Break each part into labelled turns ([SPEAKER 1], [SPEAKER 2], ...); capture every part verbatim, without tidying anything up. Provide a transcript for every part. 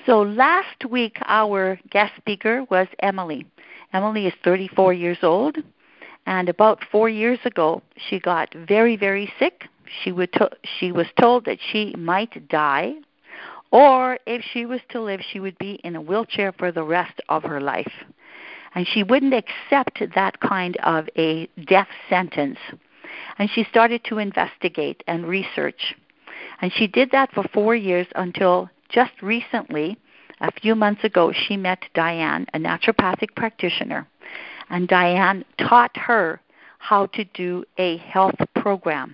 [SPEAKER 1] So last week, our guest speaker was Emily. Emily is thirty-four years old, and about four years ago, she got very, very sick. She, would to- she was told that she might die, or if she was to live, she would be in a wheelchair for the rest of her life. And she wouldn't accept that kind of a death sentence. And she started to investigate and research. And she did that for four years until just recently, a few months ago, she met Diane, a naturopathic practitioner. And Diane taught her how to do a health program.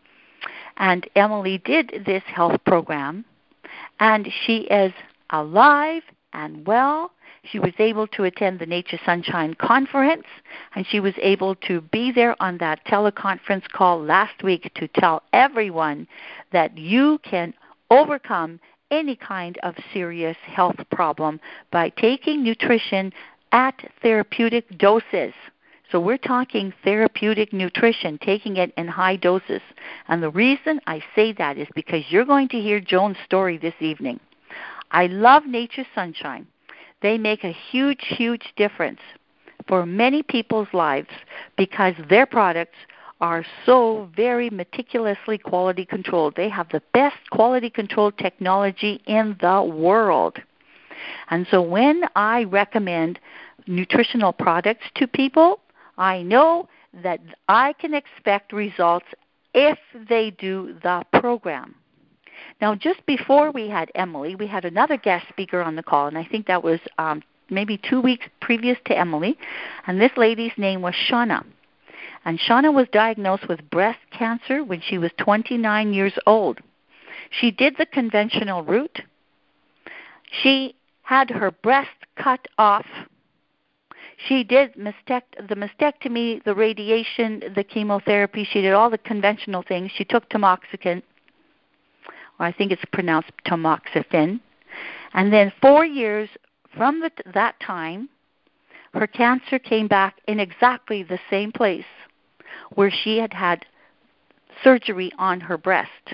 [SPEAKER 1] And Emily did this health program, and she is alive and well. She was able to attend the Nature Sunshine Conference, and she was able to be there on that teleconference call last week to tell everyone that you can overcome any kind of serious health problem by taking nutrition at therapeutic doses. So we're talking therapeutic nutrition, taking it in high doses. And the reason I say that is because you're going to hear Joan's story this evening. I love Nature Sunshine. They make a huge, huge difference for many people's lives because their products are so very meticulously quality controlled. They have the best quality control technology in the world. And so when I recommend nutritional products to people, I know that I can expect results if they do the program. Now, just before we had Emily, we had another guest speaker on the call, and I think that was um, maybe two weeks previous to Emily, and this lady's name was Shauna. And Shauna was diagnosed with breast cancer when she was twenty-nine years old. She did the conventional route. She had her breast cut off. She did mastect- the mastectomy, the radiation, the chemotherapy. She did all the conventional things. She took tamoxifen, or I think it's pronounced tamoxifen. And then four years from the, that time, her cancer came back in exactly the same place where she had had surgery on her breast.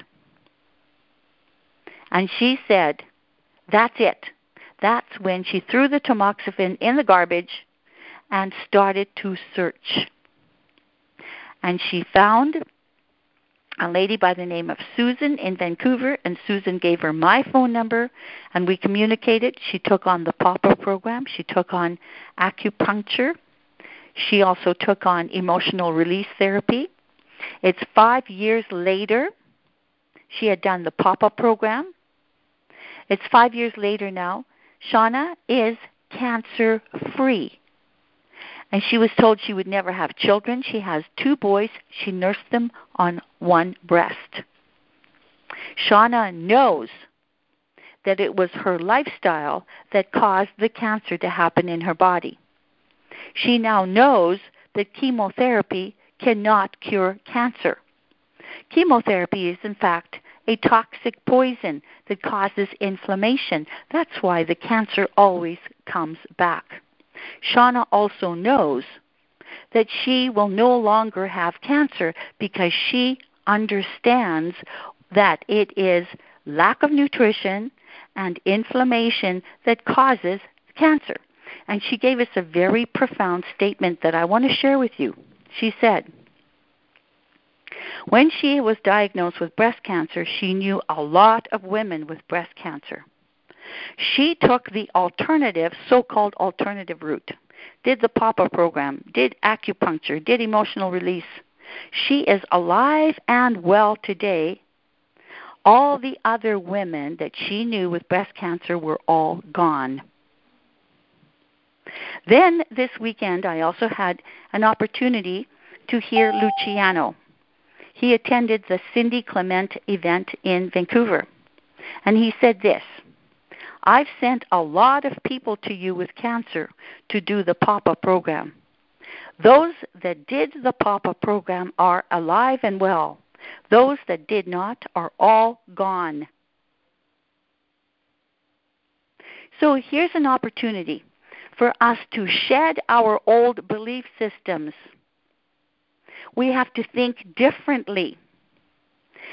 [SPEAKER 1] And she said, that's it. That's when she threw the tamoxifen in the garbage and started to search. And she found a lady by the name of Susan in Vancouver, and Susan gave her my phone number, and we communicated. She took on the P A W P A program. She took on acupuncture. She also took on emotional release therapy. It's five years later. She had done the P A P A program. It's five years later now. Shauna is cancer-free. And she was told she would never have children. She has two boys. She nursed them on one breast. Shauna knows that it was her lifestyle that caused the cancer to happen in her body. She now knows that chemotherapy cannot cure cancer. Chemotherapy is, in fact, a toxic poison that causes inflammation. That's why the cancer always comes back. Shauna also knows that she will no longer have cancer because she understands that it is lack of nutrition and inflammation that causes cancer. And she gave us a very profound statement that I want to share with you. She said, when she was diagnosed with breast cancer, she knew a lot of women with breast cancer. She took the alternative, so-called alternative route, did the P A P A program, did acupuncture, did emotional release. She is alive and well today. All the other women that she knew with breast cancer were all gone. Then this weekend, I also had an opportunity to hear Luciano. He attended the Cindy Clement event in Vancouver, and he said this, I've sent a lot of people to you with cancer to do the P A P A program. Those that did the P A P A program are alive and well. Those that did not are all gone. So here's an opportunity for us to shed our old belief systems. We have to think differently.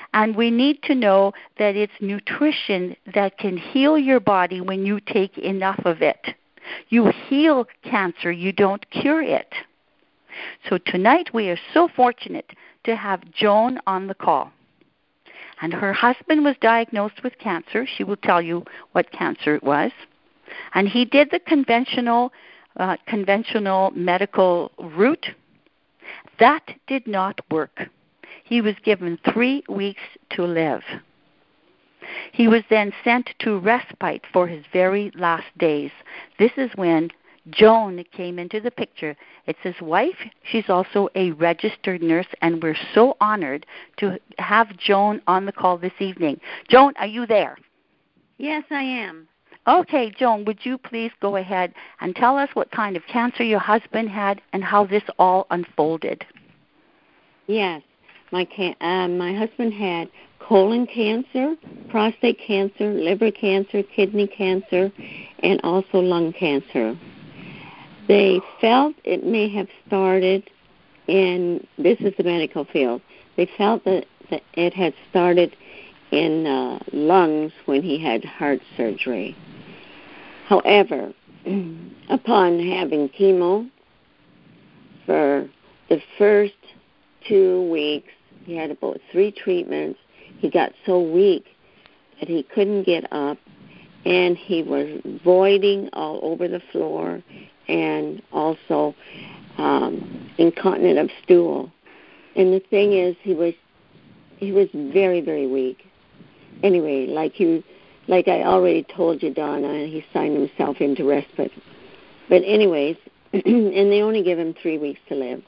[SPEAKER 1] And we need to know that it's nutrition that can heal your body when you take enough of it. You heal cancer, you don't cure it. So tonight we are so fortunate to have Joan on the call. And her husband was diagnosed with cancer. She will tell you what cancer it was. And he did the conventional uh, conventional medical route. That did not work. He was given three weeks to live. He was then sent to respite for his very last days. This is when Joan came into the picture. It's his wife. She's also a registered nurse, and we're so honored to have Joan on the call this evening. Joan, are you there?
[SPEAKER 2] Yes, I am.
[SPEAKER 1] Okay, Joan, would you please go ahead and tell us what kind of cancer your husband had and how this all unfolded?
[SPEAKER 2] Yes, my can- uh, my husband had colon cancer, prostate cancer, liver cancer, kidney cancer, and also lung cancer. They felt it may have started in, this is the medical field, they felt that, that it had started in uh, lungs when he had heart surgery. However, upon having chemo for the first two weeks, he had about three treatments. He got so weak that he couldn't get up, and he was voiding all over the floor and also um, incontinent of stool. And the thing is, he was he was very, very weak. Anyway, like you, like I already told you, Donna, he signed himself into respite. But anyways, and they only give him three weeks to live.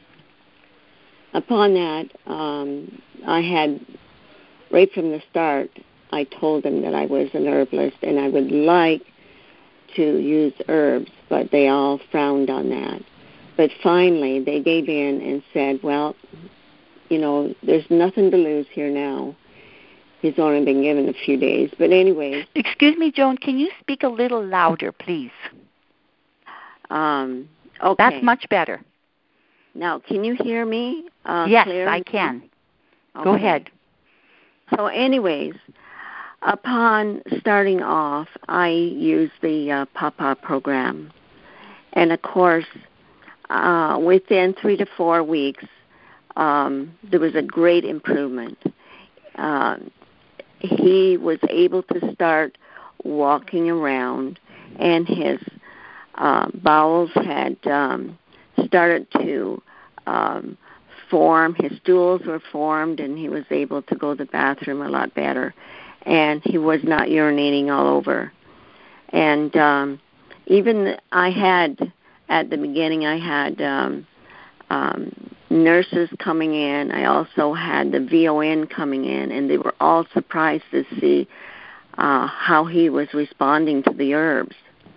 [SPEAKER 2] Upon that, um, I had, right from the start, I told them that I was an herbalist and I would like to use herbs, but they all frowned on that. But finally, they gave in and said, well, you know, there's nothing to lose here now. He's only been given a few days. But anyways.
[SPEAKER 1] Excuse me, Joan, can you speak a little louder, please?
[SPEAKER 2] Um, okay.
[SPEAKER 1] That's much better.
[SPEAKER 2] Now, can you hear me uh,
[SPEAKER 1] yes,
[SPEAKER 2] clearly?
[SPEAKER 1] I can.
[SPEAKER 2] Okay.
[SPEAKER 1] Go ahead.
[SPEAKER 2] So anyways, upon starting off, I used the uh, Papa program. And, of course, uh, within three to four weeks, um, there was a great improvement. Uh, he was able to start walking around, and his uh, bowels had um, started to um, form. His stools were formed, and he was able to go to the bathroom a lot better. And he was not urinating all over. And um, even I had, at the beginning, I had um, um, nurses coming in. I also had the V O N coming in, and they were all surprised to see uh, how he was responding to the herbs.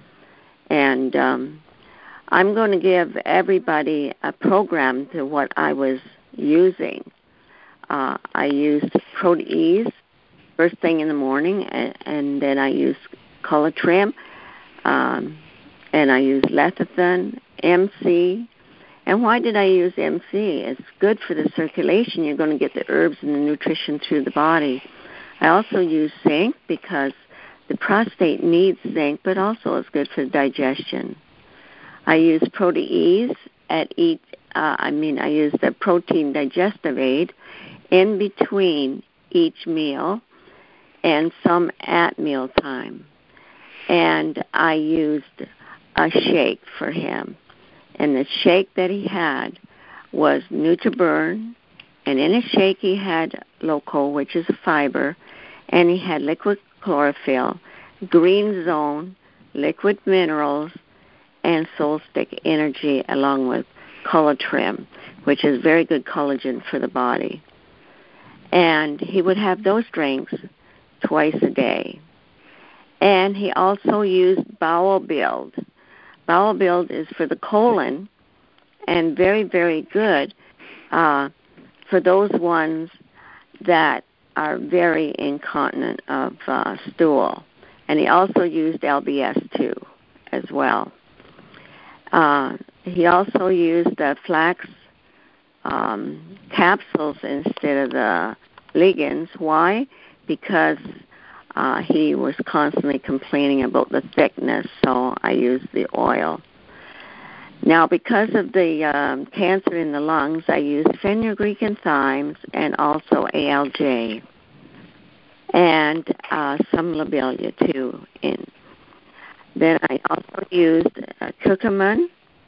[SPEAKER 2] And um, I'm going to give everybody a program to what I was using. Uh, I used Protease first thing in the morning, and, and then I used Colatrim, um, and I used Lecithin, M C. And why did I use M C? It's good for the circulation. You're going to get the herbs and the nutrition through the body. I also use zinc because the prostate needs zinc, but also it's good for digestion. I use Protease at each, uh, I mean, I use the protein digestive aid in between each meal and some at mealtime. And I used a shake for him. And the shake that he had was NutriBurn, and in his shake he had Loco, which is a fiber, and he had liquid chlorophyll, green zone, liquid minerals, and Soul Stick Energy, along with Colatrim, which is very good collagen for the body. And he would have those drinks twice a day. And he also used Bowel Build. Bowel Build is for the colon and very, very good uh, for those ones that are very incontinent of uh, stool. And he also used L B S too as well. Uh, he also used the flax um, capsules instead of the Liggins. Why? Because uh, he was constantly complaining about the thickness, so I used the oil. Now, because of the um, cancer in the lungs, I used fenugreek and thymes and also A L J and uh, some lobelia too. In. Then I also used uh, curcumin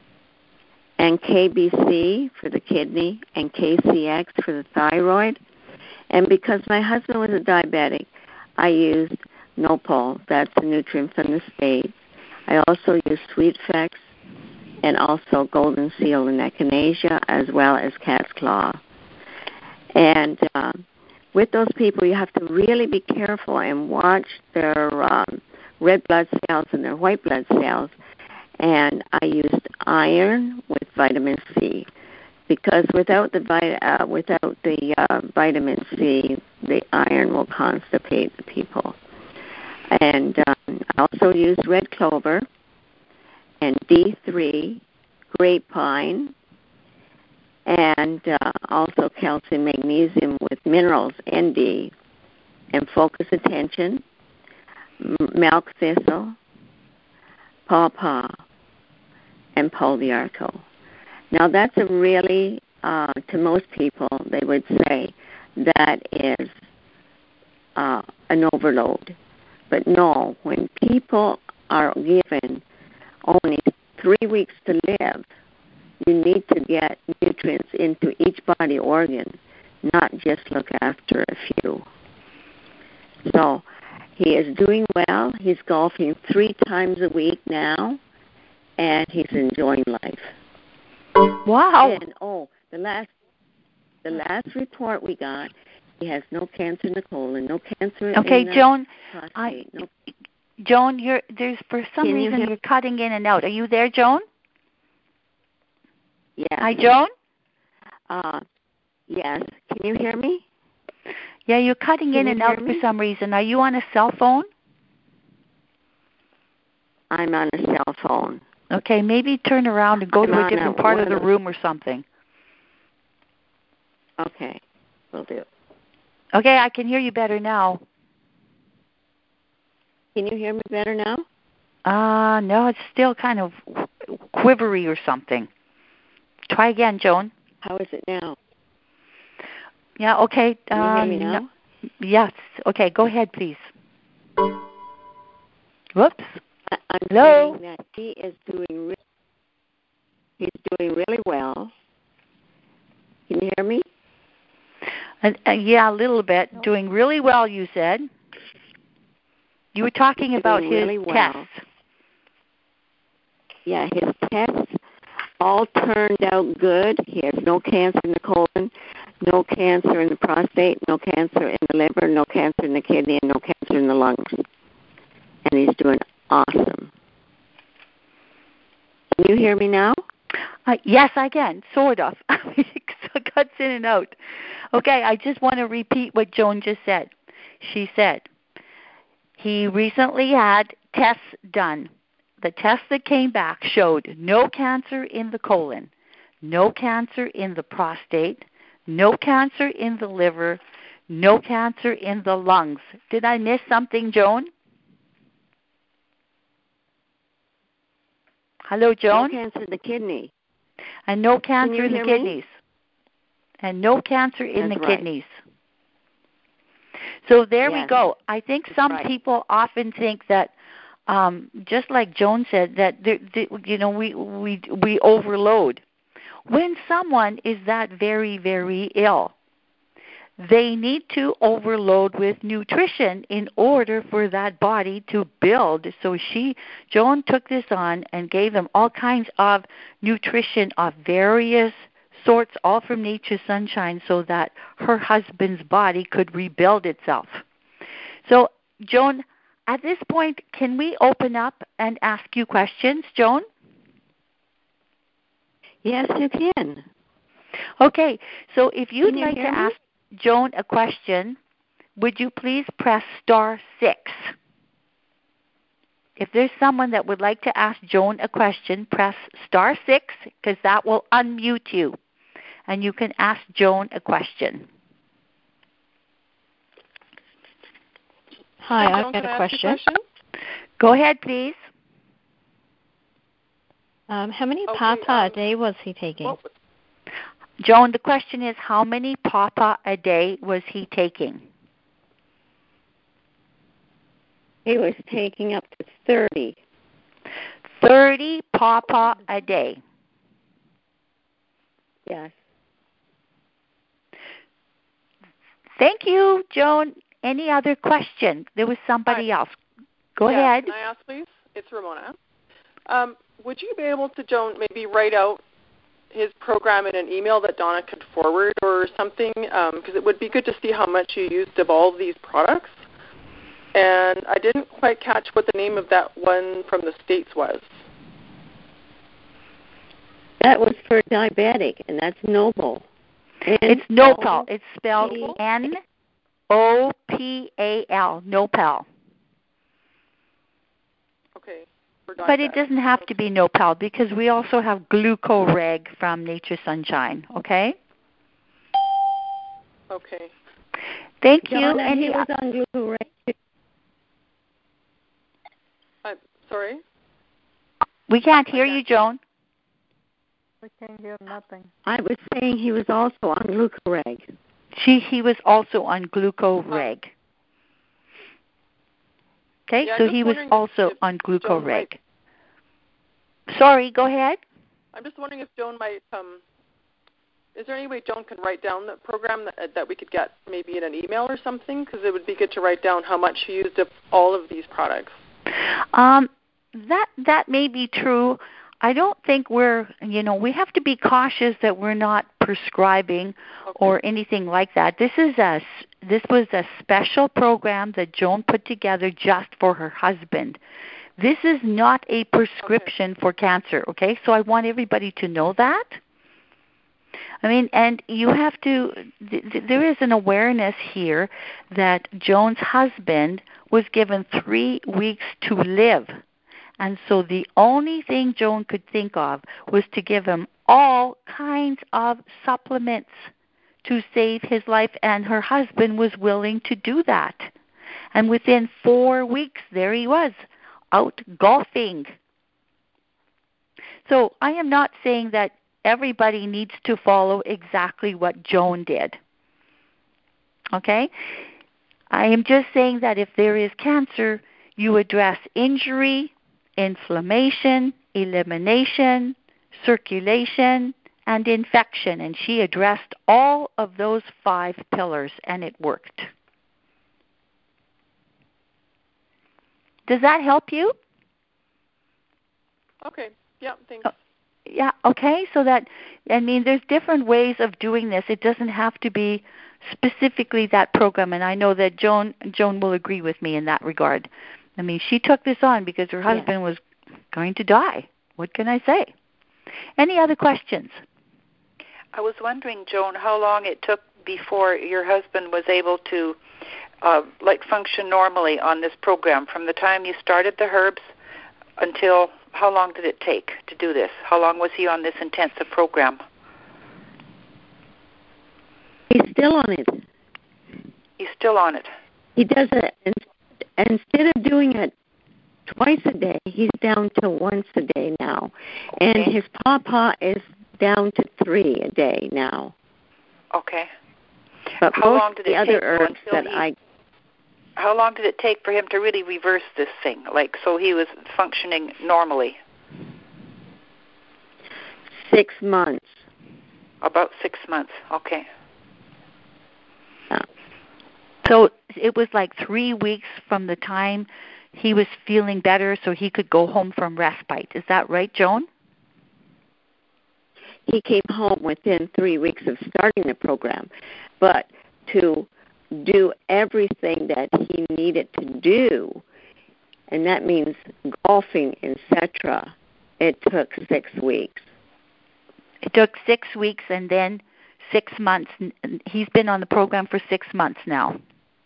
[SPEAKER 2] and K B C for the kidney and K C X for the thyroid. And because my husband was a diabetic, I used Nopal. That's a nutrient from the States. I also used SweetFex and also Golden Seal and Echinacea, as well as Cat's Claw. And uh, with those people, you have to really be careful and watch their um, red blood cells and their white blood cells. And I used iron with vitamin C, because without the vit- uh, without the uh, vitamin C, the iron will constipate the people. And um, I also used red clover and D three, grapevine, and uh, also calcium, magnesium with minerals, N D, and focus attention, m- milk thistle, pawpaw, and Poliarco. Now that's a really, uh, to most people, they would say that is uh, an overload. But no, when people are given only three weeks to live, you need to get nutrients into each body organ, not just look after a few. So he is doing well. He's golfing three times a week now, and he's enjoying life.
[SPEAKER 1] Wow.
[SPEAKER 2] And, oh, the last the last report we got, he has no cancer in the colon, no cancer
[SPEAKER 1] okay,
[SPEAKER 2] in the
[SPEAKER 1] Joan,
[SPEAKER 2] prostate.
[SPEAKER 1] I,
[SPEAKER 2] No.
[SPEAKER 1] Joan, you're there's for some
[SPEAKER 2] Can
[SPEAKER 1] reason
[SPEAKER 2] you
[SPEAKER 1] you're cutting in and out. Are you there, Joan?
[SPEAKER 2] Yes.
[SPEAKER 1] Hi, Joan?
[SPEAKER 2] Uh, yes. Can you hear me?
[SPEAKER 1] Yeah, you're cutting
[SPEAKER 2] Can
[SPEAKER 1] in
[SPEAKER 2] you
[SPEAKER 1] and
[SPEAKER 2] hear
[SPEAKER 1] out
[SPEAKER 2] me?
[SPEAKER 1] for some reason. Are you on a cell phone?
[SPEAKER 2] I'm on a cell phone.
[SPEAKER 1] Okay, maybe turn around and go
[SPEAKER 2] I'm
[SPEAKER 1] to a
[SPEAKER 2] on
[SPEAKER 1] different
[SPEAKER 2] a,
[SPEAKER 1] part of the
[SPEAKER 2] of
[SPEAKER 1] room or something.
[SPEAKER 2] Okay, will do.
[SPEAKER 1] Okay, I can hear you better now.
[SPEAKER 2] Can you hear me better now?
[SPEAKER 1] Uh, no, it's still kind of quivery or something. Try again, Joan.
[SPEAKER 2] How is it now?
[SPEAKER 1] Yeah, okay.
[SPEAKER 2] Can you
[SPEAKER 1] uh,
[SPEAKER 2] hear me now?
[SPEAKER 1] No, yes. Okay, go ahead, please. Whoops.
[SPEAKER 2] I, I'm
[SPEAKER 1] Hello?
[SPEAKER 2] saying that he is doing re- he's doing really well. Can you hear me?
[SPEAKER 1] Uh, uh, yeah, a little bit. Doing really well, you said. You were talking
[SPEAKER 2] He's
[SPEAKER 1] about
[SPEAKER 2] doing
[SPEAKER 1] his
[SPEAKER 2] really well.
[SPEAKER 1] tests.
[SPEAKER 2] Yeah, his tests all turned out good. He has no cancer in the colon, no cancer in the prostate, no cancer in the liver, no cancer in the kidney, and no cancer in the lungs. And he's doing awesome. Can you hear me now?
[SPEAKER 1] Uh, yes, I can, sort of. It cuts in and out. Okay, I just want to repeat what Joan just said. She said he recently had tests done. The tests that came back showed no cancer in the colon, no cancer in the prostate, no cancer in the liver, no cancer in the lungs. Did I miss something, Joan? Hello, Joan?
[SPEAKER 2] No cancer in the kidney.
[SPEAKER 1] And no cancer in the
[SPEAKER 2] hear
[SPEAKER 1] kidneys.
[SPEAKER 2] Me?
[SPEAKER 1] And no cancer in
[SPEAKER 2] That's
[SPEAKER 1] the
[SPEAKER 2] right.
[SPEAKER 1] kidneys. So there
[SPEAKER 2] yes.
[SPEAKER 1] we go. I think
[SPEAKER 2] That's
[SPEAKER 1] some
[SPEAKER 2] right.
[SPEAKER 1] people often think that, um, just like Joan said, that they, they, you know we we we overload. When someone is that very very ill, they need to overload with nutrition in order for that body to build. So she, Joan, took this on and gave them all kinds of nutrition of various sorts, all from Nature's Sunshine, so that her husband's body could rebuild itself. So, Joan, at this point, can we open up and ask you questions, Joan?
[SPEAKER 2] Yes, you can.
[SPEAKER 1] Okay, so if you'd
[SPEAKER 2] Can you
[SPEAKER 1] like to
[SPEAKER 2] hear me?
[SPEAKER 1] ask Joan a question, would you please press star six? If there's someone that would like to ask Joan a question, press star six, because that will unmute you, and you can ask Joan a question.
[SPEAKER 3] Hi,
[SPEAKER 4] Hi,
[SPEAKER 3] I've
[SPEAKER 4] Joan,
[SPEAKER 3] got
[SPEAKER 4] can
[SPEAKER 3] a
[SPEAKER 4] I ask you a
[SPEAKER 3] question.
[SPEAKER 4] question?
[SPEAKER 1] Go ahead, please.
[SPEAKER 3] Um, how many
[SPEAKER 4] Okay,
[SPEAKER 3] papa
[SPEAKER 4] um,
[SPEAKER 3] a day was he taking?
[SPEAKER 4] What,
[SPEAKER 1] Joan, the question is how many papa a day was he taking?
[SPEAKER 2] He was taking up to thirty.
[SPEAKER 1] thirty papa a day.
[SPEAKER 2] Yes.
[SPEAKER 1] Thank you, Joan. Any other question? There was somebody
[SPEAKER 4] Hi.
[SPEAKER 1] else. Go
[SPEAKER 4] yeah,
[SPEAKER 1] ahead.
[SPEAKER 4] Can I ask, please? It's Ramona. Um, would you be able to, Joan, maybe write out his program in an email that Donna could forward or something? Because um, it would be good to see how much you used of all of these products. And I didn't quite catch what the name of that one from the States was.
[SPEAKER 2] That was for diabetic, and that's Noble. N-
[SPEAKER 1] It's Nopal. It's spelled N O P A L, Nopal.
[SPEAKER 4] Okay.
[SPEAKER 1] But it doesn't have to be Nopal because we also have Glucoreg from Nature Sunshine, okay?
[SPEAKER 4] Okay.
[SPEAKER 1] Thank you.
[SPEAKER 2] Donna,
[SPEAKER 1] Any,
[SPEAKER 2] he was on Glucoreg.
[SPEAKER 4] I'm sorry?
[SPEAKER 1] we can't hear you, Joan.
[SPEAKER 5] We can't hear nothing.
[SPEAKER 2] I was saying he was also on Glucoreg.
[SPEAKER 1] She, he was also on Glucoreg. Okay,
[SPEAKER 4] Yeah,
[SPEAKER 1] so he was
[SPEAKER 4] if,
[SPEAKER 1] also
[SPEAKER 4] if
[SPEAKER 1] on
[SPEAKER 4] Joan
[SPEAKER 1] Glucoreg.
[SPEAKER 4] might,
[SPEAKER 1] Sorry, go ahead.
[SPEAKER 4] I'm just wondering if Joan might, um, is there any way Joan could write down the program that, that we could get maybe in an email or something? Because it would be good to write down how much you used of all of these products.
[SPEAKER 1] Um, that that may be true. I don't think we're, you know, we have to be cautious that we're not prescribing
[SPEAKER 4] Okay.
[SPEAKER 1] or anything like that. This is a this was a special program that Joan put together just for her husband. This is not a prescription okay. for cancer, okay? So I want everybody to know that. I mean, and you have to, th- th- there is an awareness here that Joan's husband was given three weeks to live. And so the only thing Joan could think of was to give him all kinds of supplements to save his life, and her husband was willing to do that. And within four weeks, there he was, out golfing. So I am not saying that everybody needs to follow exactly what Joan did. Okay? I am just saying that if there is cancer, you address injury, inflammation, elimination, circulation, and infection. And she addressed all of those five pillars, and it worked. Does that help you?
[SPEAKER 4] Okay. Yeah, thanks.
[SPEAKER 1] Yeah, okay. So that, I mean, there's different ways of doing this. It doesn't have to be specifically that program, and I know that Joan Joan will agree with me in that regard. I mean, she took this on because her husband yeah. was going to die. What can I say? Any other questions?
[SPEAKER 6] I was wondering, Joan, how long it took before your husband was able to, uh, like, function normally on this program, from the time you started the herbs until, how long did it take to do this? How long was he on this intensive program?
[SPEAKER 2] He's still on it.
[SPEAKER 6] He's still on it.
[SPEAKER 2] He does it. Instead of doing it twice a day, he's down to once a day now.
[SPEAKER 6] Okay.
[SPEAKER 2] And his pawpaw is down to three a day now.
[SPEAKER 6] Okay.
[SPEAKER 2] But
[SPEAKER 6] how
[SPEAKER 2] most
[SPEAKER 6] long did
[SPEAKER 2] the
[SPEAKER 6] it
[SPEAKER 2] other
[SPEAKER 6] take
[SPEAKER 2] herbs that
[SPEAKER 6] he,
[SPEAKER 2] I...
[SPEAKER 6] How long did it take for him to really reverse this thing, like so he was functioning normally?
[SPEAKER 2] Six months.
[SPEAKER 6] About six months, okay.
[SPEAKER 2] Yeah.
[SPEAKER 1] So it was like three weeks from the time he was feeling better so he could go home from respite. Is that right, Joan?
[SPEAKER 2] He came home within three weeks of starting the program. But to do everything that he needed to do, and that means golfing, et cetera, it took six weeks.
[SPEAKER 1] It took six weeks and then six months. He's been on the program for six months now.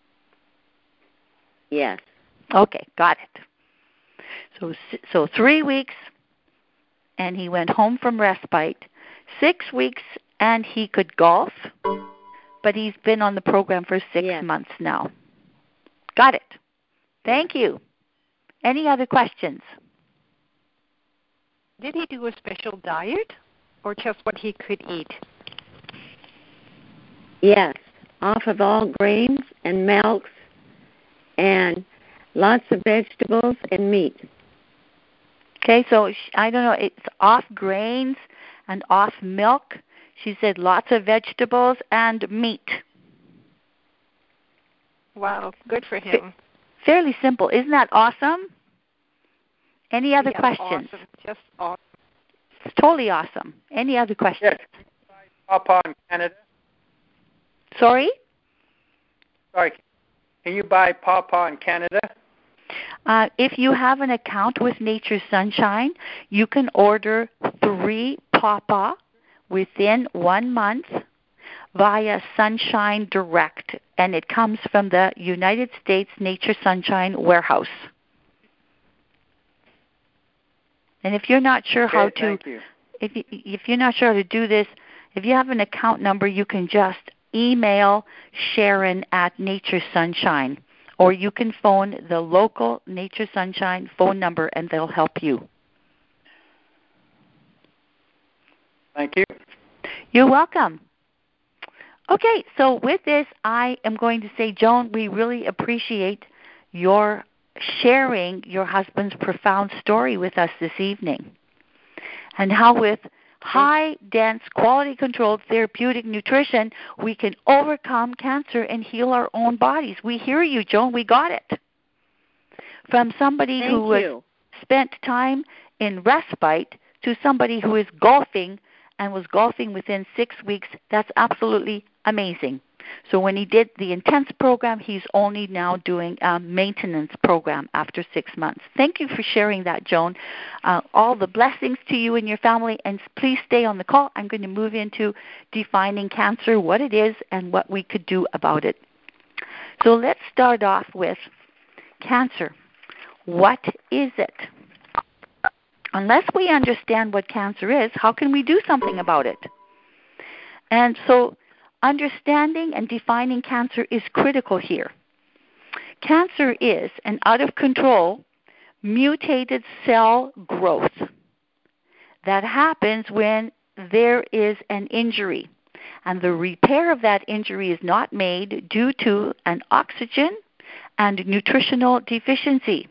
[SPEAKER 2] Yes.
[SPEAKER 1] Okay, got it. So, so three weeks, and he went home from respite. Six weeks, and he could golf, but he's been on the program for six
[SPEAKER 2] yes.
[SPEAKER 1] months now. Got it. Thank you. Any other questions?
[SPEAKER 5] Did he do a special diet or just what he could eat?
[SPEAKER 2] Yes, off of all grains and milks and lots of vegetables and meat.
[SPEAKER 1] Okay, so I don't know, it's off grains and off milk. She said lots of vegetables and meat.
[SPEAKER 5] Wow, good for him.
[SPEAKER 1] Fairly simple. Isn't that awesome? Any other
[SPEAKER 5] yeah,
[SPEAKER 1] questions?
[SPEAKER 5] Awesome. Just awesome.
[SPEAKER 1] It's totally awesome. Any other questions?
[SPEAKER 7] Yes. Pawpaw in Canada.
[SPEAKER 1] Sorry?
[SPEAKER 7] Sorry. Can you buy Pawpaw in Canada?
[SPEAKER 1] Uh, if you have an account with Nature's Sunshine, you can order three Pawpaw within one month via Sunshine Direct, and it comes from the United States Nature Sunshine warehouse. And if you're not sure
[SPEAKER 7] okay,
[SPEAKER 1] how to,
[SPEAKER 7] thank you.
[SPEAKER 1] if you, if you're not sure how to do this, if you have an account number, you can just email Sharon at Nature Sunshine, or you can phone the local Nature Sunshine phone number, and they'll help you.
[SPEAKER 7] Thank you.
[SPEAKER 1] You're welcome. Okay, so with this, I am going to say, Joan, we really appreciate your sharing your husband's profound story with us this evening, and how with high, dense, quality-controlled therapeutic nutrition, we can overcome cancer and heal our own bodies. We hear you, Joan. We got it. From somebody
[SPEAKER 2] Thank
[SPEAKER 1] who
[SPEAKER 2] you.
[SPEAKER 1] was spent time in respite to somebody who is golfing and was golfing within six weeks, that's absolutely amazing. So when he did the intense program, he's only now doing a maintenance program after six months. Thank you for sharing that, Joan. Uh, all the blessings to you and your family, and please stay on the call. I'm going to move into defining cancer, what it is, and what we could do about it. So let's start off with cancer. What is it? Unless we understand what cancer is, how can we do something about it? And so understanding and defining cancer is critical here. Cancer is an out-of-control, mutated cell growth that happens when there is an injury, and the repair of that injury is not made due to an oxygen and nutritional deficiency.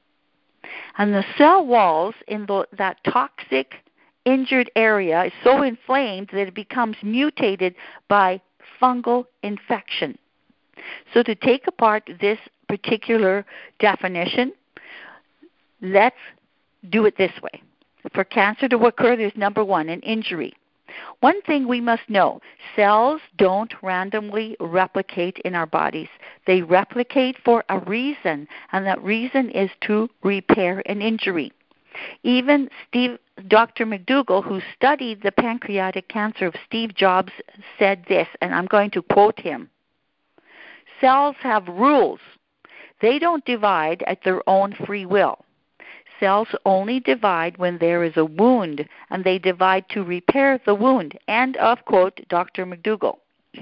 [SPEAKER 1] And the cell walls in the, that toxic injured area is so inflamed that it becomes mutated by fungal infection. So to take apart this particular definition, let's do it this way. For cancer to occur, there's number one, an injury. One thing we must know, cells don't randomly replicate in our bodies. They replicate for a reason, and that reason is to repair an injury. Even Steve, Doctor McDougall, who studied the pancreatic cancer of Steve Jobs, said this, and I'm going to quote him. Cells have rules. They don't divide at their own free will. Cells only divide when there is a wound, and they divide to repair the wound. End of quote, Doctor McDougall.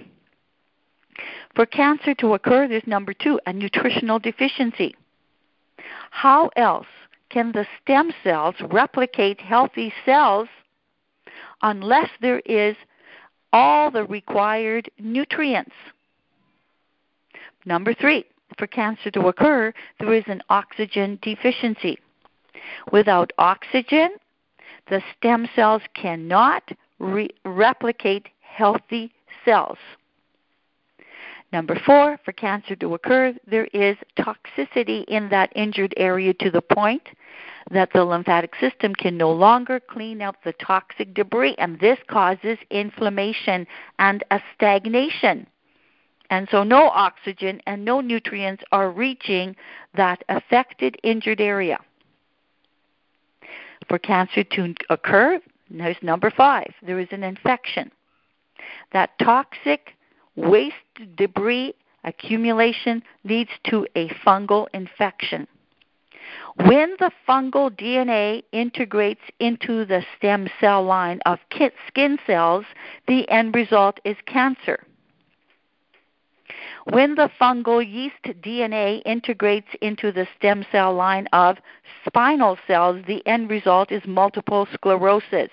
[SPEAKER 1] For cancer to occur, there's number two, a nutritional deficiency. How else can the stem cells replicate healthy cells unless there is all the required nutrients? Number three, for cancer to occur, there is an oxygen deficiency. Without oxygen, the stem cells cannot re- replicate healthy cells. Number four, for cancer to occur, there is toxicity in that injured area to the point that the lymphatic system can no longer clean out the toxic debris, and this causes inflammation and a stagnation. And so no oxygen and no nutrients are reaching that affected injured area. For cancer to occur, there's number five, there is an infection. That toxic waste debris accumulation leads to a fungal infection. When the fungal D N A integrates into the stem cell line of skin cells, the end result is cancer. When the fungal yeast D N A integrates into the stem cell line of spinal cells, the end result is multiple sclerosis.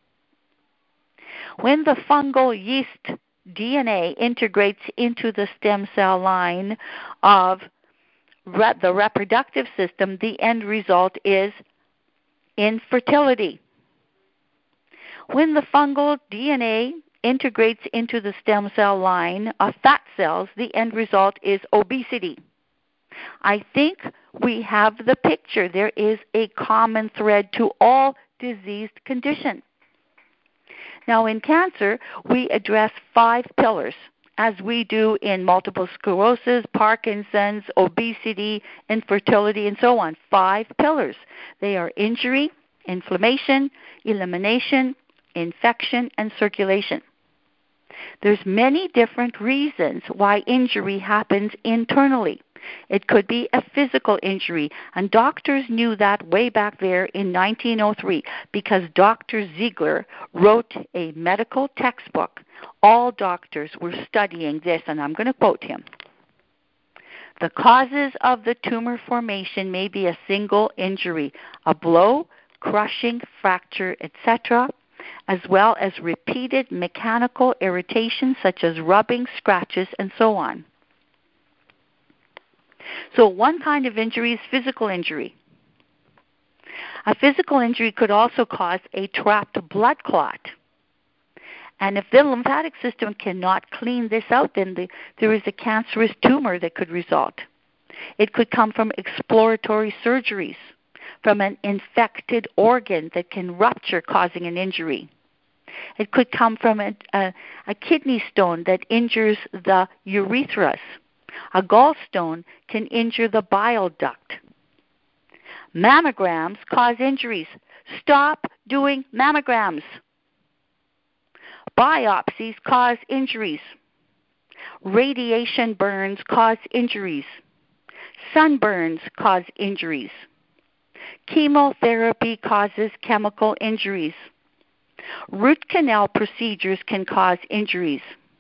[SPEAKER 1] When the fungal yeast D N A integrates into the stem cell line of re- the reproductive system, the end result is infertility. When the fungal D N A integrates into the stem cell line of fat cells, the end result is obesity. I think we have the picture. There is a common thread to all diseased conditions. Now, in cancer, we address five pillars, as we do in multiple sclerosis, Parkinson's, obesity, infertility, and so on. Five pillars. They are injury, inflammation, elimination, infection, and circulation. There's many different reasons why injury happens internally. It could be a physical injury, and doctors knew that way back there in nineteen oh three because Doctor Ziegler wrote a medical textbook. All doctors were studying this, and I'm going to quote him. The causes of the tumor formation may be a single injury, a blow, crushing, fracture, et cetera, as well as repeated mechanical irritation such as rubbing, scratches, and so on. So one kind of injury is physical injury. A physical injury could also cause a trapped blood clot. And if the lymphatic system cannot clean this out, then the, there is a cancerous tumor that could result. It could come from exploratory surgeries, from an infected organ that can rupture, causing an injury. It could come from a, a, a kidney stone that injures the urethra. A gallstone can injure the bile duct. Mammograms cause injuries. Stop doing mammograms. Biopsies cause injuries. Radiation burns cause injuries. Sunburns cause injuries. Chemotherapy causes chemical injuries. Root canal procedures can cause injuries.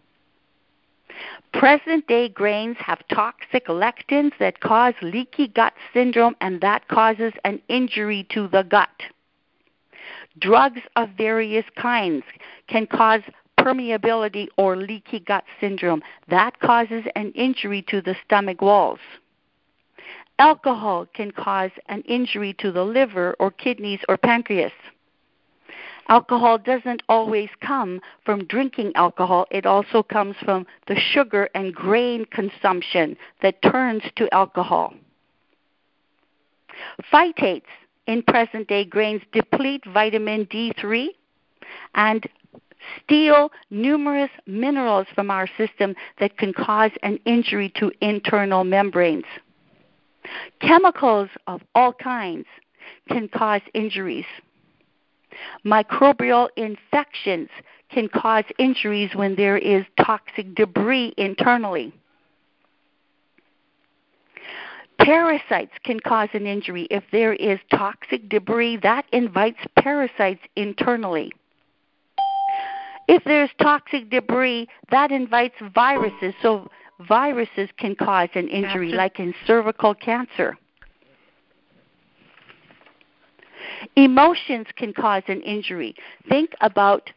[SPEAKER 1] Present-day grains have toxic lectins that cause leaky gut syndrome, and that causes an injury to the gut. Drugs of various kinds can cause permeability or leaky gut syndrome. That causes an injury to the stomach walls. Alcohol can cause an injury to the liver or kidneys or pancreas. Alcohol doesn't always come from drinking alcohol. It also comes from the sugar and grain consumption that turns to alcohol. Phytates in present-day grains deplete vitamin D three and steal numerous minerals from our system that can cause an injury to internal membranes. Chemicals of all kinds can cause injuries. Microbial infections can cause injuries when there is toxic debris internally. Parasites can cause an injury. If there is toxic debris, that invites parasites internally. If there's toxic debris, that invites viruses. So viruses can cause an injury, like in cervical cancer. Emotions can cause an injury. Think about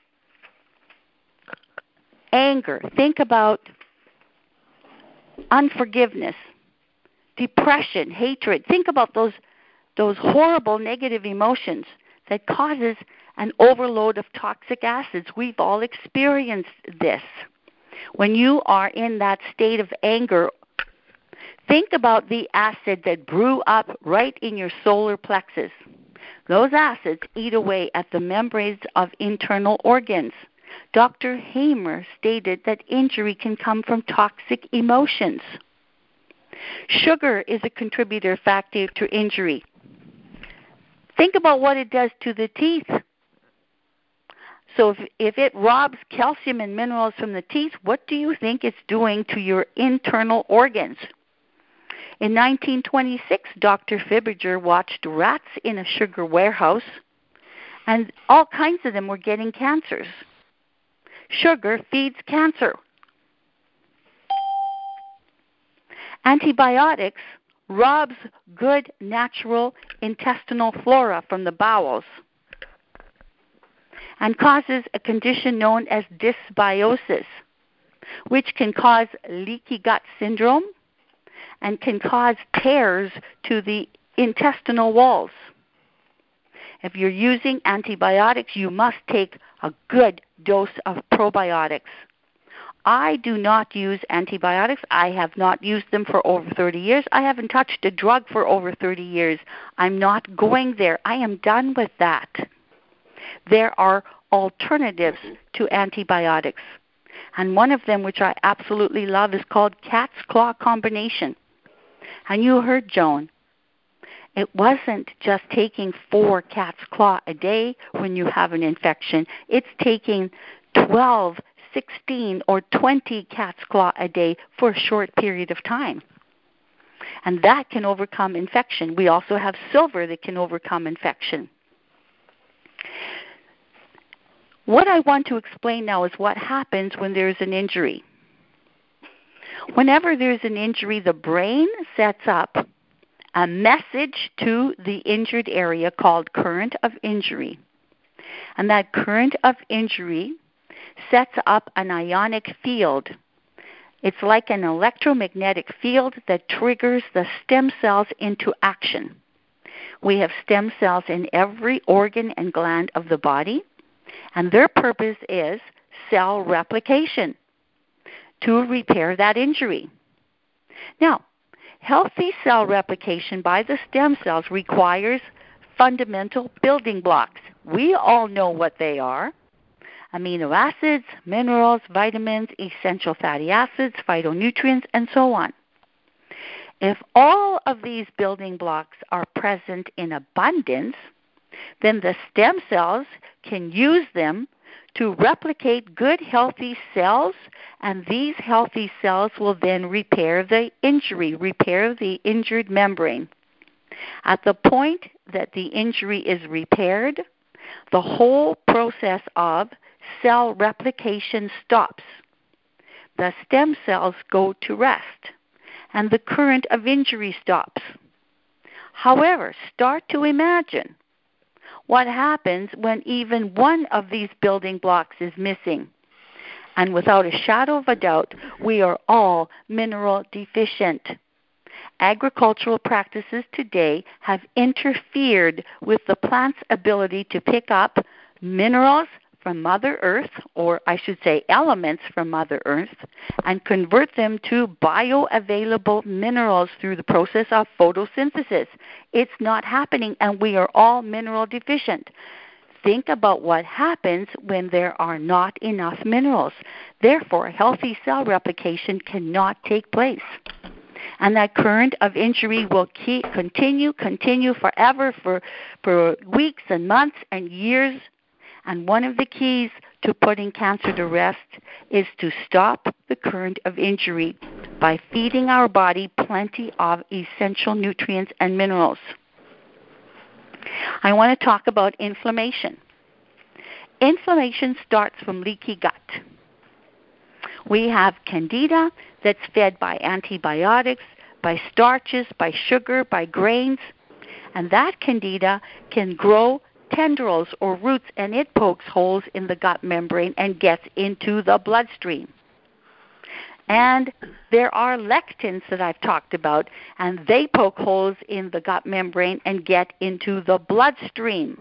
[SPEAKER 1] anger. Think about unforgiveness, depression, hatred. Think about those those horrible negative emotions that causes an overload of toxic acids. We've all experienced this. When you are in that state of anger, think about the acid that brew up right in your solar plexus. Those acids eat away at the membranes of internal organs. Doctor Hamer stated that injury can come from toxic emotions. Sugar is a contributor factor to injury. Think about what it does to the teeth. So if, if it robs calcium and minerals from the teeth, what do you think it's doing to your internal organs? In nineteen twenty-six, Doctor Fibiger watched rats in a sugar warehouse, and all kinds of them were getting cancers. Sugar feeds cancer. Antibiotics robs good natural intestinal flora from the bowels and causes a condition known as dysbiosis, which can cause leaky gut syndrome and can cause tears to the intestinal walls. If you're using antibiotics, you must take a good dose of probiotics. I do not use antibiotics. I have not used them for over thirty years. I haven't touched a drug for over thirty years. I'm not going there. I am done with that. There are alternatives to antibiotics. And one of them, which I absolutely love, is called cat's claw combination. And you heard Joan. It wasn't just taking four cat's claw a day when you have an infection. It's taking twelve, sixteen, or twenty cat's claw a day for a short period of time. And that can overcome infection. We also have silver that can overcome infection. What I want to explain now is what happens when there's an injury. Whenever there's an injury, the brain sets up a message to the injured area called current of injury. And that current of injury sets up an ionic field. It's like an electromagnetic field that triggers the stem cells into action. We have stem cells in every organ and gland of the body, and their purpose is cell replication to repair that injury. Now, healthy cell replication by the stem cells requires fundamental building blocks. We all know what they are: amino acids, minerals, vitamins, essential fatty acids, phytonutrients, and so on. If all of these building blocks are present in abundance, then the stem cells can use them to replicate good, healthy cells, and these healthy cells will then repair the injury, repair the injured membrane. At the point that the injury is repaired, the whole process of cell replication stops. The stem cells go to rest, and the current of injury stops. However, start to imagine what happens when even one of these building blocks is missing. And without a shadow of a doubt, we are all mineral deficient. Agricultural practices today have interfered with the plant's ability to pick up minerals from Mother Earth, or I should say elements from Mother Earth, and convert them to bioavailable minerals through the process of photosynthesis. It's not happening, and we are all mineral deficient. Think about what happens when there are not enough minerals. Therefore, healthy cell replication cannot take place. And that current of injury will keep, continue, continue forever for, for weeks and months and years. And one of the keys to putting cancer to rest is to stop the current of injury by feeding our body plenty of essential nutrients and minerals. I want to talk about inflammation. Inflammation starts from leaky gut. We have candida that's fed by antibiotics, by starches, by sugar, by grains, and that candida can grow tendrils or roots, and it pokes holes in the gut membrane and gets into the bloodstream. And there are lectins that I've talked about, and they poke holes in the gut membrane and get into the bloodstream.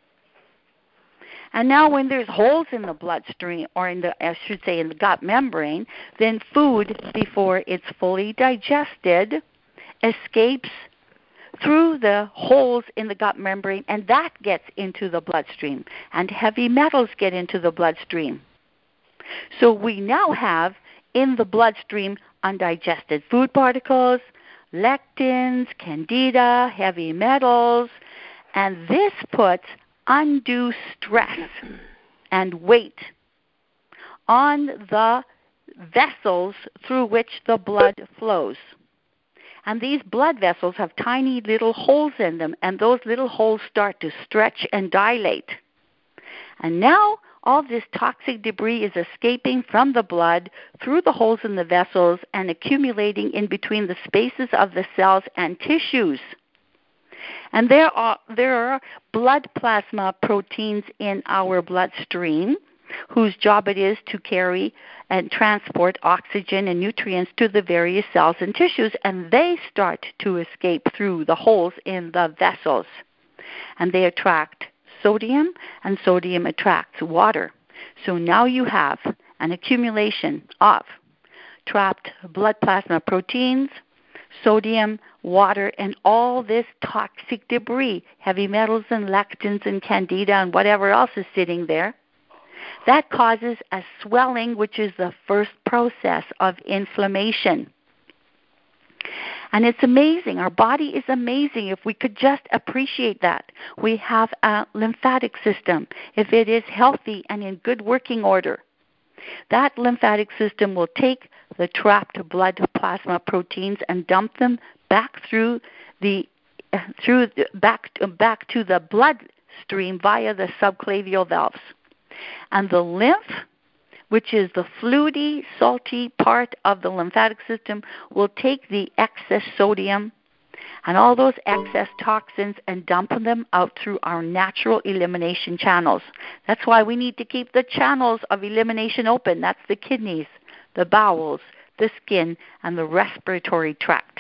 [SPEAKER 1] And now when there's holes in the bloodstream, or in the, I should say in the gut membrane, then food, before it's fully digested, escapes through the holes in the gut membrane, and that gets into the bloodstream, and heavy metals get into the bloodstream. So we now have in the bloodstream undigested food particles, lectins, candida, heavy metals, and this puts undue stress and weight on the vessels through which the blood flows. And these blood vessels have tiny little holes in them, and those little holes start to stretch and dilate. And now all this toxic debris is escaping from the blood through the holes in the vessels and accumulating in between the spaces of the cells and tissues. And there are, there are blood plasma proteins in our bloodstream whose job it is to carry and transport oxygen and nutrients to the various cells and tissues, and they start to escape through the holes in the vessels. And they attract sodium, and sodium attracts water. So now you have an accumulation of trapped blood plasma proteins, sodium, water, and all this toxic debris, heavy metals and lectins and candida and whatever else is sitting there. That causes a swelling, which is the first process of inflammation. And it's amazing. Our body is amazing if we could just appreciate that. We have a lymphatic system. If it is healthy and in good working order, that lymphatic system will take the trapped blood plasma proteins and dump them back through the through the, back back to the bloodstream via the subclavian valves. And the lymph, which is the fluidy, salty part of the lymphatic system, will take the excess sodium and all those excess toxins and dump them out through our natural elimination channels. That's why we need to keep the channels of elimination open. That's the kidneys, the bowels, the skin, and the respiratory tract.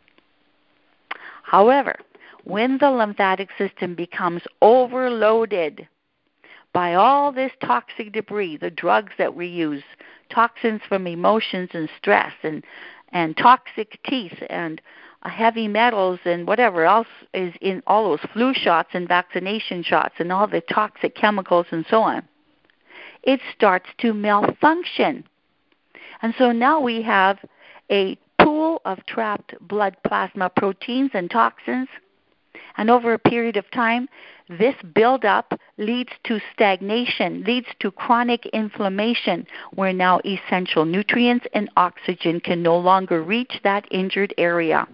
[SPEAKER 1] However, when the lymphatic system becomes overloaded by all this toxic debris, the drugs that we use, toxins from emotions and stress, and, and toxic teeth, and uh, heavy metals, and whatever else is in all those flu shots and vaccination shots, and all the toxic chemicals and so on, it starts to malfunction. And so now we have a pool of trapped blood plasma proteins and toxins, and over a period of time, this buildup leads to stagnation, leads to chronic inflammation, where now essential nutrients and oxygen can no longer reach that injured area.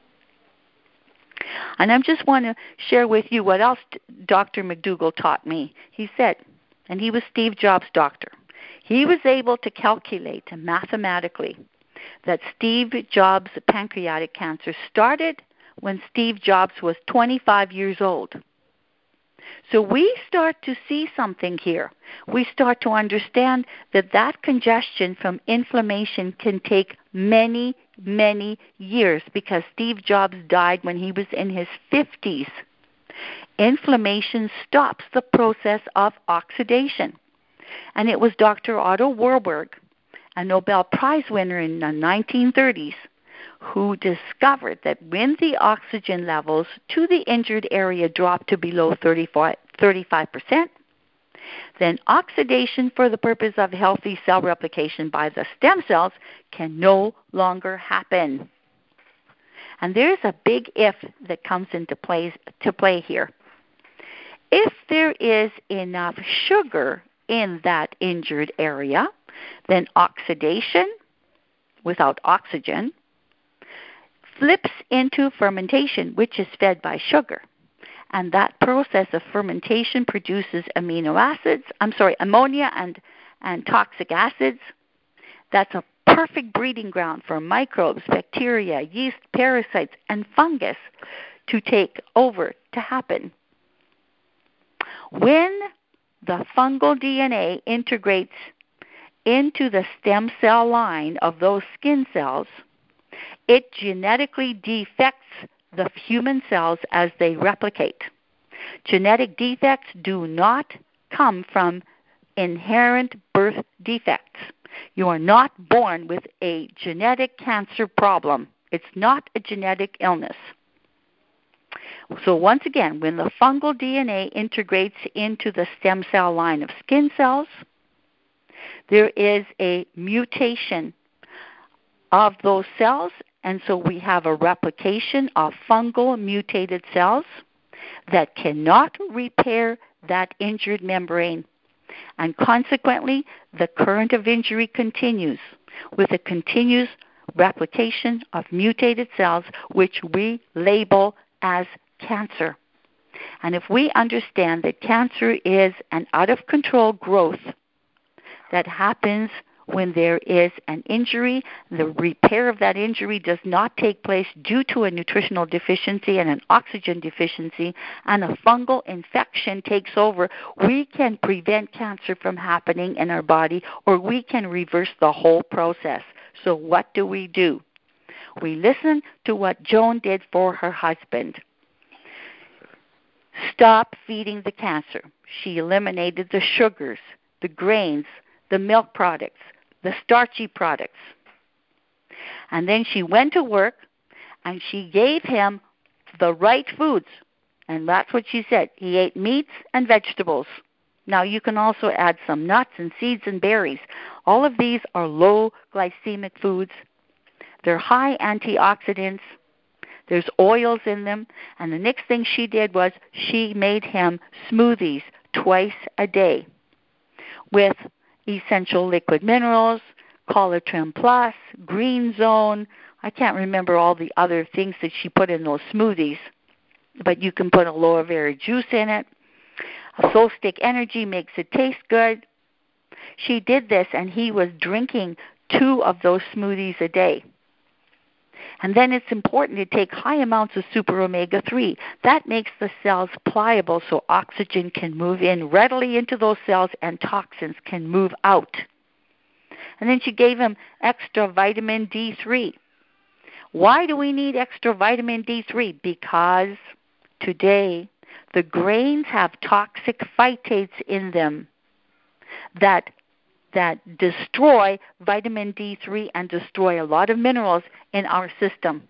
[SPEAKER 1] And I just want to share with you what else Doctor McDougall taught me. He said, and he was Steve Jobs' doctor, he was able to calculate mathematically that Steve Jobs' pancreatic cancer started when Steve Jobs was twenty-five years old. So we start to see something here. We start to understand that that congestion from inflammation can take many, many years, because Steve Jobs died when he was in his fifties. Inflammation stops the process of oxidation. And it was Doctor Otto Warburg, a Nobel Prize winner in the nineteen thirties, who discovered that when the oxygen levels to the injured area drop to below thirty-five percent, then oxidation for the purpose of healthy cell replication by the stem cells can no longer happen. And there's a big if that comes into play, to play here. If there is enough sugar in that injured area, then oxidation without oxygen flips into fermentation, which is fed by sugar. And that process of fermentation produces amino acids, I'm sorry, ammonia and, and toxic acids. That's a perfect breeding ground for microbes, bacteria, yeast, parasites, and fungus to take over, to happen. When the fungal D N A integrates into the stem cell line of those skin cells, it genetically defects the human cells as they replicate. Genetic defects do not come from inherent birth defects. You are not born with a genetic cancer problem. It's not a genetic illness. So once again, when the fungal D N A integrates into the stem cell line of skin cells, there is a mutation of those cells, and so we have a replication of fungal mutated cells that cannot repair that injured membrane. And consequently, the current of injury continues with a continuous replication of mutated cells, which we label as cancer. And if we understand that cancer is an out-of-control growth that happens when there is an injury, the repair of that injury does not take place due to a nutritional deficiency and an oxygen deficiency, and a fungal infection takes over, we can prevent cancer from happening in our body, or we can reverse the whole process. So what do we do? We listen to what Joan did for her husband. Stop feeding the cancer. She eliminated the sugars, the grains, the milk products, the starchy products. And then she went to work and she gave him the right foods. And that's what she said. He ate meats and vegetables. Now you can also add some nuts and seeds and berries. All of these are low glycemic foods. They're high antioxidants. There's oils in them. And the next thing she did was she made him smoothies twice a day with essential liquid minerals, Colatrim Plus, Green Zone. I can't remember all the other things that she put in those smoothies, but you can put aloe vera juice in it. A Soul Stick Energy makes it taste good. She did this, and he was drinking two of those smoothies a day. And then it's important to take high amounts of super omega three. That makes the cells pliable so oxygen can move in readily into those cells and toxins can move out. And then she gave him extra vitamin D three. Why do we need extra vitamin D three? Because today the grains have toxic phytates in them that that destroy vitamin D three and destroy a lot of minerals in our system.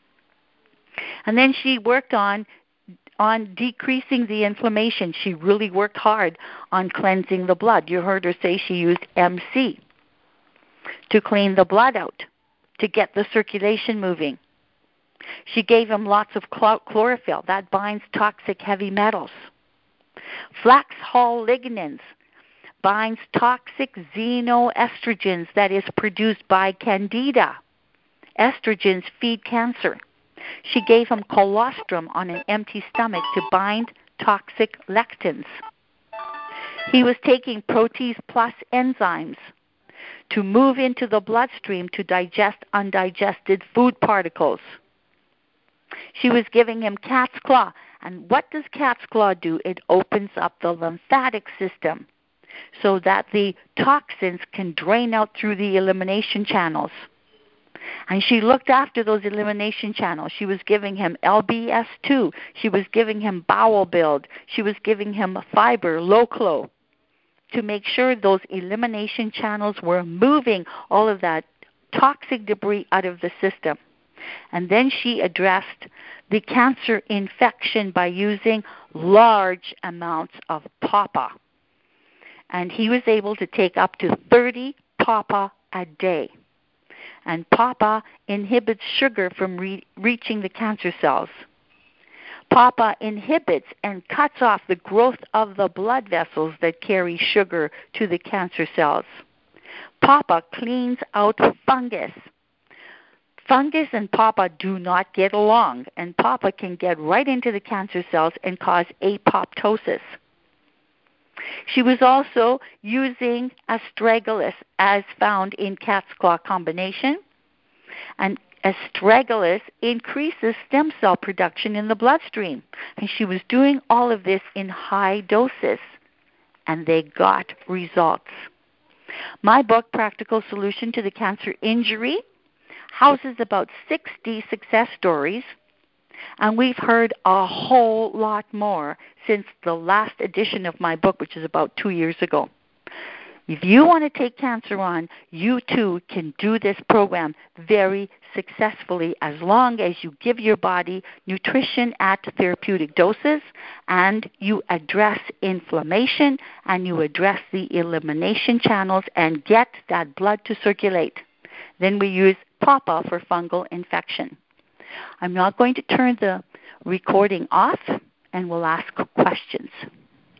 [SPEAKER 1] And then she worked on on decreasing the inflammation. She really worked hard on cleansing the blood. You heard her say she used M C to clean the blood out, to get the circulation moving. She gave him lots of chlorophyll. That binds toxic heavy metals. Flax hull lignans binds toxic xenoestrogens that is produced by Candida. Estrogens feed cancer. She gave him colostrum on an empty stomach to bind toxic lectins. He was taking Protease Plus enzymes to move into the bloodstream to digest undigested food particles. She was giving him cat's claw. And what does cat's claw do? It opens up the lymphatic system so that the toxins can drain out through the elimination channels. And she looked after those elimination channels. She was giving him L B S two. She was giving him bowel build. She was giving him fiber, low-clo, to make sure those elimination channels were moving all of that toxic debris out of the system. And then she addressed the cancer infection by using large amounts of P A P A. And he was able to take up to thirty P A P A a day. And P A P A inhibits sugar from re- reaching the cancer cells. P A P A inhibits and cuts off the growth of the blood vessels that carry sugar to the cancer cells. P A P A cleans out fungus. Fungus and P A P A do not get along, and P A P A can get right into the cancer cells and cause apoptosis. She was also using astragalus as found in cat's claw combination, and astragalus increases stem cell production in the bloodstream. And she was doing all of this in high doses, and they got results. My book, Practical Solution to the Cancer Injury, houses about sixty success stories, and we've heard a whole lot more since the last edition of my book, which is about two years ago. If you want to take cancer on, you too can do this program very successfully as long as you give your body nutrition at therapeutic doses and you address inflammation and you address the elimination channels and get that blood to circulate. Then we use P A P A for fungal infection. I'm not going to turn the recording off, and we'll ask questions.